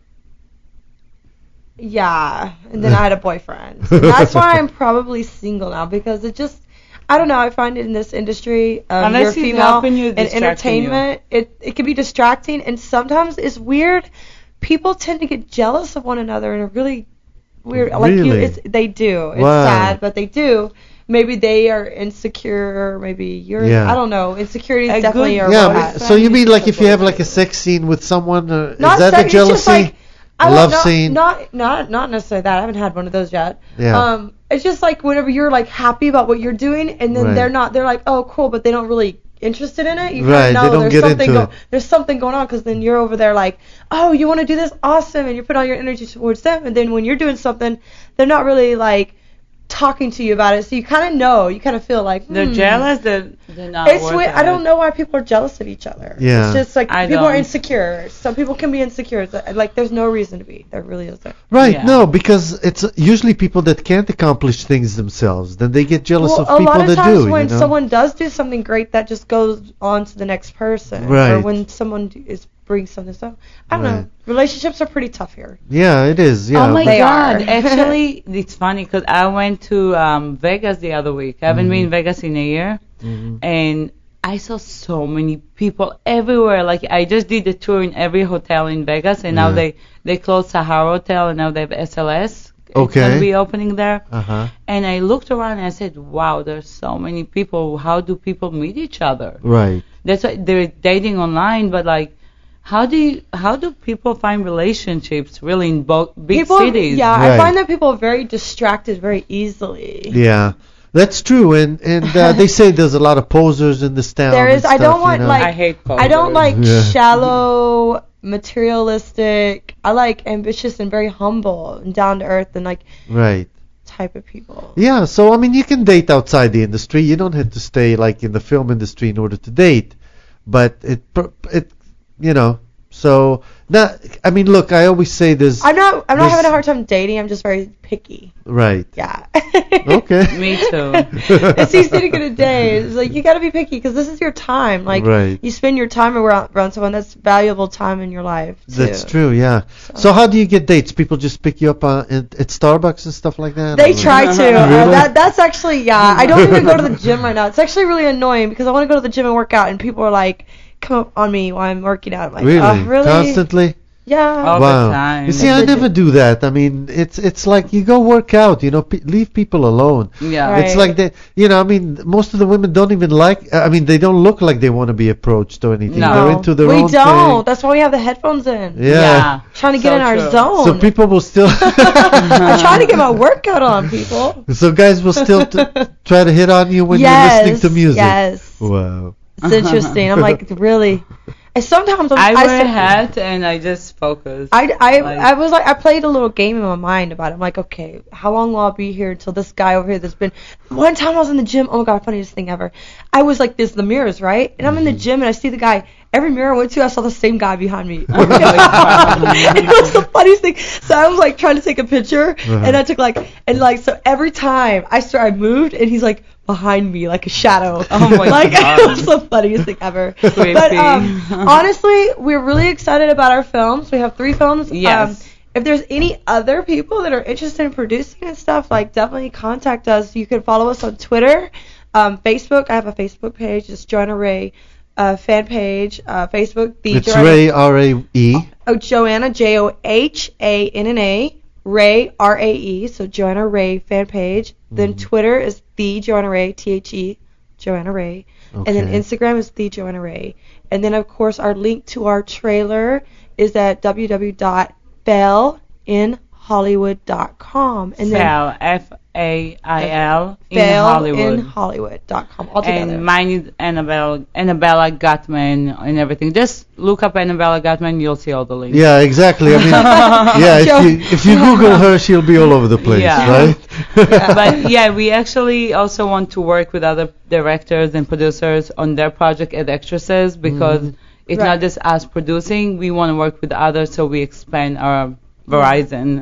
and then I had a boyfriend. And that's why I'm probably single now, because it just, I don't know, I find it in this industry, Unless you're he's female, helping you, and distracting entertainment, it can be distracting, and sometimes it's weird. People tend to get jealous of one another in a really weird, Really? they do. It's Wow. sad, but they do. Maybe they are insecure, or maybe you're, Yeah. I don't know. Insecurity A is definitely good- a Yeah. road. But, so you mean like if you have like a sex scene with someone, Not is that sex, a it's jealousy? just like, I A love don't- scene? Not necessarily that. I haven't had one of those yet. Yeah. It's just like whenever you're like happy about what you're doing, and then Right. they're like, oh cool, but they don't really interested in it. You Right, kinda they know don't there's get something into it. there's something going on, because then you're over there like, oh, you want to do this, awesome, and you put all your energy towards them, and then when you're doing something, they're not really like talking to you about it, so you kind of know, you kind of feel like They're jealous. They're not. It's worth weird. it. I don't know why people are jealous of each other. Yeah. It's just like I people are don't. insecure. Some people can be insecure. It's like there's no reason to be. There really isn't. Right, Yeah. no, because it's usually people that can't accomplish things themselves. Then they get jealous Well, of a people lot of that times do. when you know? someone does do something great, that just goes on to the next person. Right. Or when someone brings something. So I don't know. Right. Relationships are pretty tough here. Yeah, it is. Yeah. Oh my They God! are. Actually, it's funny because I went to Vegas the other week. I haven't been in Vegas in a year, and I saw so many people everywhere. Like I just did a tour in every hotel in Vegas, and now Yeah. they closed Sahara Hotel, and now they have SLS. It's Okay. gonna be opening there. Uh-huh. And I looked around and I said, "Wow, there's so many people. How do people meet each other?" Right. That's why they're dating online, but like. How do people find relationships really in big People, cities? yeah, Right. I find that people are very distracted very easily. Yeah. That's true, and they say there's a lot of posers in this town. There is. and I don't stuff, want you know? like. I hate I don't like Yeah. shallow, materialistic. I like ambitious and very humble and down to earth and like Right. type of people. Yeah. So I mean, you can date outside the industry. You don't have to stay like in the film industry in order to date, but it you know. So not. I mean, look. I always say this. I'm not This- having a hard time dating. I'm just very picky. Right. Yeah. Okay. Me too. It's easy to get a date. It's like you got to be picky because this is your time. Like Right. you spend your time around someone. That's valuable time in your life. Too. That's true. Yeah. So how do you get dates? People just pick you up at Starbucks and stuff like that. They Or- try to. Really? That's actually, yeah. I don't even go to the gym right now. It's actually really annoying because I want to go to the gym and work out, and people are like, come up on me while I'm working out. I'm like, Really? really? Constantly? Yeah. All the Wow. time. You see, I never do that. I mean, it's like you go work out, you know, leave people alone. Yeah. Right. It's like they, you know, I mean, most of the women don't even like, I mean, they don't look like they want to be approached or anything. No. They're into their we own don't. thing. That's why we have the headphones in. Yeah. Trying to get So in our true. zone. So people will still, I'm trying to get my workout on, people. so guys will still try to hit on you when yes. you're listening to music. Yes. Wow. It's interesting. I'm like, really? And sometimes I wear a sit- hat and I just focus. I was like, I played a little game in my mind about it. I'm like, okay, how long will I be here until this guy over here that's been. One time I was in the gym. Oh my god, funniest thing ever. I was like, there's the mirrors, right? And I'm in the gym and I see the guy. Every mirror I went to, I saw the same guy behind me. Oh my God. It was the funniest thing. So I was like trying to take a picture, and I took like, so every time I moved, and he's like, behind me like a shadow. Oh my Like, God. it was the funniest thing ever. Creepy. But honestly, we're really excited about our films. We have 3 films. Yes. If there's any other people that are interested in producing and stuff, like, definitely contact us. You can follow us on Twitter, Facebook. I have a Facebook page. It's Joanna Ray fan page. Facebook. It's Joanna, Ray, R-A-E. Oh, Joanna, Johanna, Ray, R-A-E. So Joanna Ray fan page. Then Twitter is the Joanna Ray, T-H-E, Joanna Ray. And then Okay. Instagram is the Joanna Ray. And then, of course, our link to our trailer is at www.failinhollywood.com. And then Fail, F-A-I-L, in failinhollywood.com Hollywood. altogether. And mine is Annabella Gutman and everything. Just look up Annabella Gutman, you'll see all the links. Yeah, exactly. I mean, yeah, if you Google her, she'll be all over the place, Yeah. right? But yeah, we actually also want to work with other directors and producers on their project as actresses because it's Right. not just us producing. We want to work with others so we expand our horizon.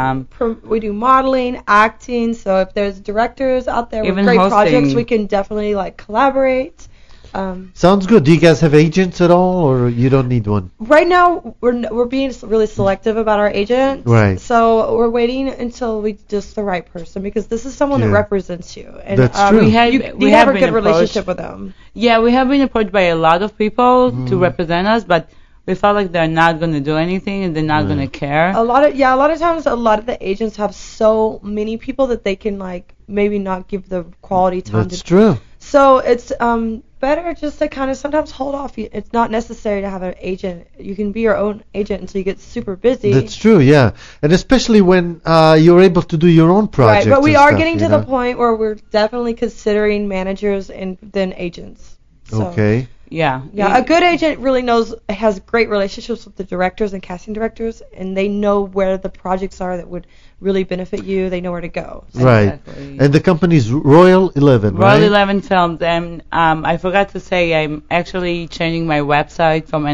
We do modeling, acting. So if there's directors out there with Even great hosting. projects, we can definitely like collaborate. Sounds good. Do you guys have agents at all, or you don't need one? Right now, we're being really selective about our agents. Right. So we're waiting until we just the right person because this is someone that Yeah. represents you. And, That's true. We had- you we have have a been good approached. relationship with them. Yeah, we have been approached by a lot of people to represent us, but we felt like they're not going to do anything and they're not going to care. A lot of times, a lot of the agents have so many people that they can like maybe not give the quality time. That's true. So it's better just to kind of sometimes hold off. It's not necessary to have an agent. You can be your own agent until you get super busy. That's true, yeah. And especially when you're able to do your own projects. Right, but we and are stuff, getting you to the know? point where we're definitely considering managers and then agents. So, Okay. Yeah. Yeah, a good agent really has great relationships with the directors and casting directors, and they know where the projects are that would really benefit you. They know where to go. So, Right. Exactly. And the company's Royal 11, Royal right? 11 Films, and I forgot to say I'm actually changing my website from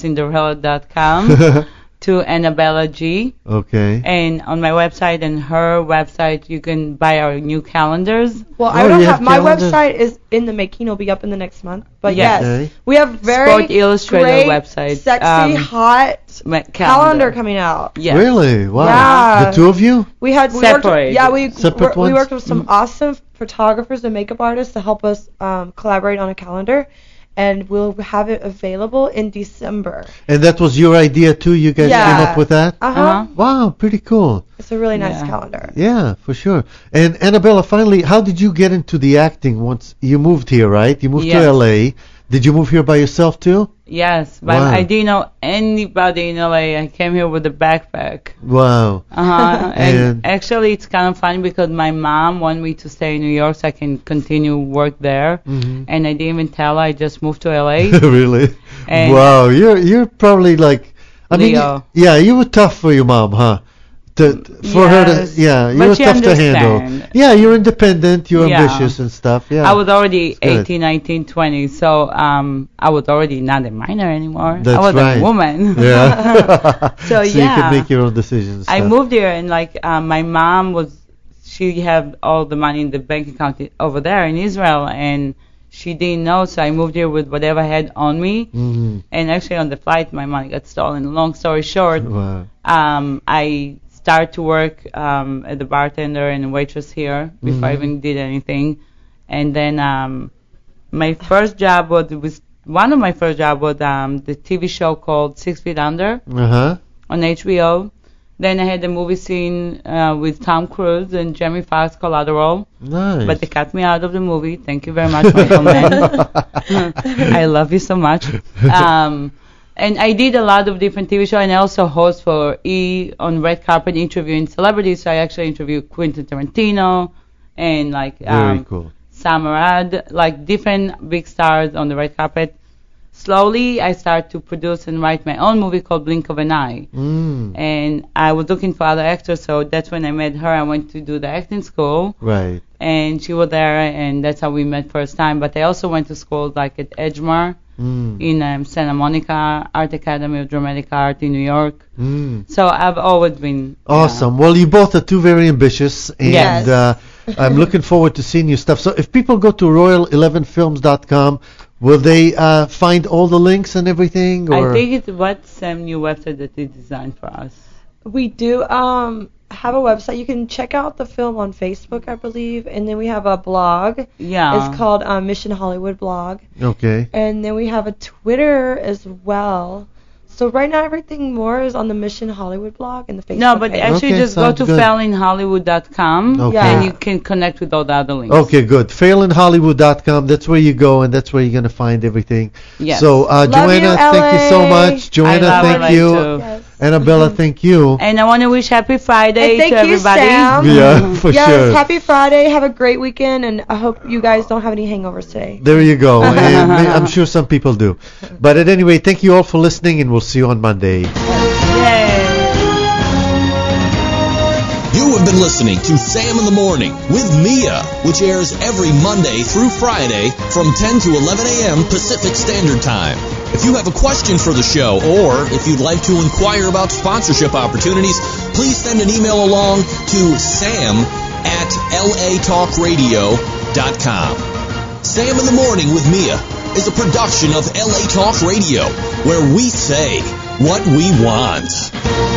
AnnabellaCinderella.com to Annabella G. Okay. And on my website and her website, you can buy our new calendars. Well, Oh, I don't you have have my calendars? website is in the making. It'll be up in the next month. But Yes. yes, Okay. we have very Sport Illustrated great, website, sexy, hot calendar Calendar coming out. Yes. Really? Wow. Yeah. The two of you? We worked, Separate. yeah, we Separate we ones? worked with some awesome photographers and makeup artists to help us collaborate on a calendar, and we'll have it available in December. And that was your idea too? You guys Yeah. came up with that? Uh-huh. Wow, pretty cool. It's a really nice Yeah. calendar. Yeah, for sure. And Annabella, finally, how did you get into the acting once you moved here, right? You moved Yes. to LA. Did you move here by yourself too? Yes, but Wow. I didn't know anybody in LA. I came here with a backpack. Wow. And And- actually, it's kind of funny because my mom wanted me to stay in New York so I can continue work there. Mhm. And I didn't even tell her I just moved to LA. Really? And- Wow, you're probably like, I mean, Leo. yeah, you were tough for your mom, huh? For her to, Yes, yeah, you but were she tough to handle. understand. Yeah, you're independent, you're Yeah. ambitious and stuff. Yeah. I was already It's good. 18, 19, 20, so I was already not a minor anymore. That's I was right. a woman. Yeah. So, you yeah. can make your own decisions. I stuff. moved here and like my mom she had all the money in the bank account over there in Israel and she didn't know, so I moved here with whatever I had on me. Mhm. And actually on the flight my money got stolen. Long story short, Wow. I started to work as a bartender and a waitress here before I even did anything. And then my first job was one of my first jobs was the TV show called 6 Feet Under Uh-huh. on HBO. Then I had the movie scene with Tom Cruise and Jamie Foxx, Collateral. Nice. But they cut me out of the movie. Thank you very much, Michael Mann. I love you so much. And I did a lot of different TV shows, and I also host for E! On red carpet interviewing celebrities. So I actually interviewed Quentin Tarantino and like Very cool. Sam Arad, like different big stars on the red carpet. Slowly, I started to produce and write my own movie called Blink of an Eye. Mm. And I was looking for other actors, so that's when I met her. I went to do the acting school, Right. and she was there, and that's how we met first time. But I also went to school like at Edgemar Mm. in Santa Monica, Art Academy of Dramatic Art in New York. Mm. So I've always been Awesome. Well, you both are two very ambitious, and Yes. I'm looking forward to seeing your stuff. So if people go to royal11films.com, will they find all the links and everything? Or? I think it's what's Sam's new website that he designed for us. We do have a website. You can check out the film on Facebook, I believe, and then we have a blog. Yeah. It's called Mission Hollywood Blog. Okay. And then we have a Twitter as well. So right now everything more is on the Mission Hollywood blog and the Facebook No, but page. actually Okay, just go sounds to good. failinhollywood.com Okay. Yeah. and you can connect with all the other links. Okay, good. Failinhollywood.com. That's where you go, and that's where you're going to find everything. Yes. So, Joanna, you, thank you so LA. much. Joanna, I love thank LA you. too. Yes. Annabella, thank you. And I want to wish Happy Friday And thank to you, everybody. Sam. Yeah, for Yes, sure. happy Friday. Have a great weekend, and I hope you guys don't have any hangovers today. There you go. And I'm sure some people do. But at any rate, thank you all for listening, and we'll see you on Monday. Yay. You have been listening to Sam in the Morning with Mia, which airs every Monday through Friday from 10 to 11 a.m. Pacific Standard Time. If you have a question for the show, or if you'd like to inquire about sponsorship opportunities, please send an email along to sam@latalkradio.com. Sam in the Morning with Mia is a production of LA Talk Radio, where we say what we want.